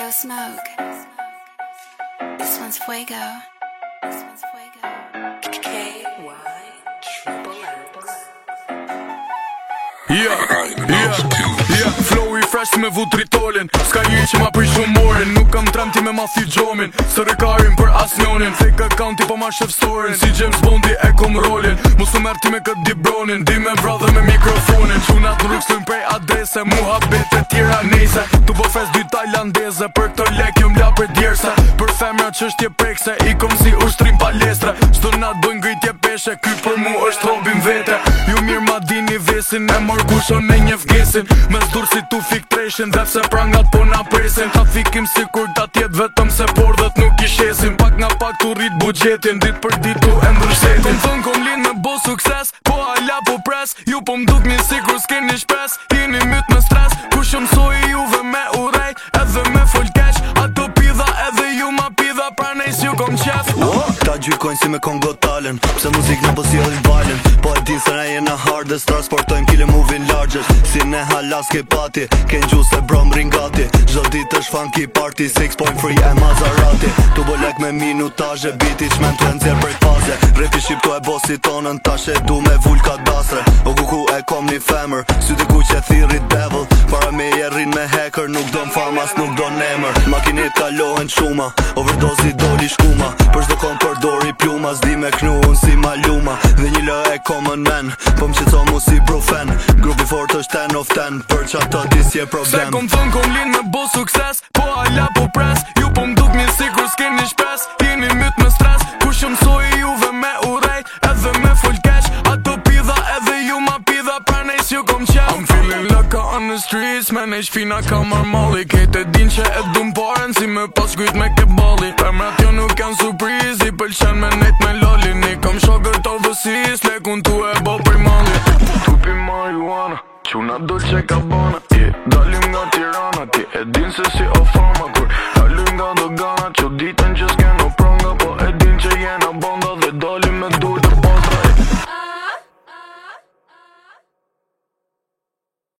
Go smoke. This one's fuego. This one's fuego. Yeah, flow I fresh me vu tritolin. Ska një që ma për shumorin. Nuk kam tremti me ma thi gjomin. Së rekarin për as njonin. Fake accounti po ma shef storin. Si James Bondi e kom rolin. Musu merti me këtë dibronin. Di me brother me mikrofonin. Qunat në rrugë për adrese. Muhabet e tjera nejse. Tu po fes dy tajlandeze. Për këto lek jom la për djerse. Për femra që është je prekse. I kom si ushtrim palestre. Shto nat bojnë ngritje peshe. Ky për mu është hobin vete. Ju mirë ma dini vesin. E mor kushon me një vgesin. Me zdur si tu fik treshin. Dhe pse prangat po na presin. Ta fikim si kur ta tjet vetëm se bordët nuk i shesin. Pak nga pak tu rrit budgetin. Dit për ditu e ndryshetin. Kom thën kom lin me bo sukses. Po ala po pres. Ju po mduk një si kur s'keni shpes. Jeni myt me stres. Kush jo mësoj juve me urej. Edhe me full cash. Ato pidha edhe ju ma pidha. Pra nejs ju kom qef. Ta gjykojnë si me Kongo talen. Pse muzik në po sjellin valen. Po e din se na jena hardest. Transportojmë kile moving largest. Si ne halas ke pati. Ken gjus e brom ringati. Zdo dit është funky party. 6.3 e Maserati. Tu bo lek me minutaje. Biti qmen të nëzjer për faze. Repi shqip tu e bosi tonën. Tashe du me vulka dasre. O kuku e kom një femër. Syte ku që thiri devil. Para me jerin me hacker. Nuk do m'famas, nuk do n'emër. Makinit kalohen shuma. Overdose i doli shkuma. Për shdo kom përdori pluma. Zdi me knu unë si maluma. Dhe një lë e common man. Po m'qito mu si brufen. Grupi fort është 10 of 10. Për që ato dis je problem. Se kom thën kom lin me bo sukses. Po ala po pres. Ju po m'duk një si kur s'keni shpes. Jeni myt me stres. Kush jo mësoj juve me urej. Edhe me full cash. Ato pidha edhe ju ma pidha. Pra nejs ju kom qef. I'm feeling lucky on the streets. Me nej shpina ka marmali. Kejt e din që e dum paren. Si me pas kujt me ke bali. Femrat jo nuk janë surpriz. I pëlqen me nejt me loli. Ni kom shokër të vësis. Lekun tu e bo për mali. Tupi marijuana. Quna Dolce Gabbana.